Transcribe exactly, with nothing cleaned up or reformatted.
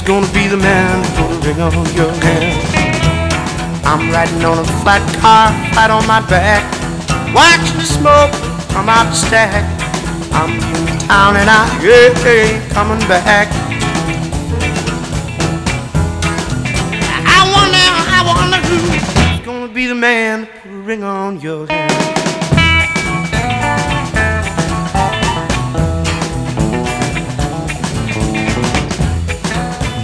Gonna be the man, put a ring on your hand. I'm riding on a flat car, flat on my back, watching the smoke come out the stack. I'm in town and I ain't coming back. I wonder, I wonder who's gonna be the man, put a ring on your hand.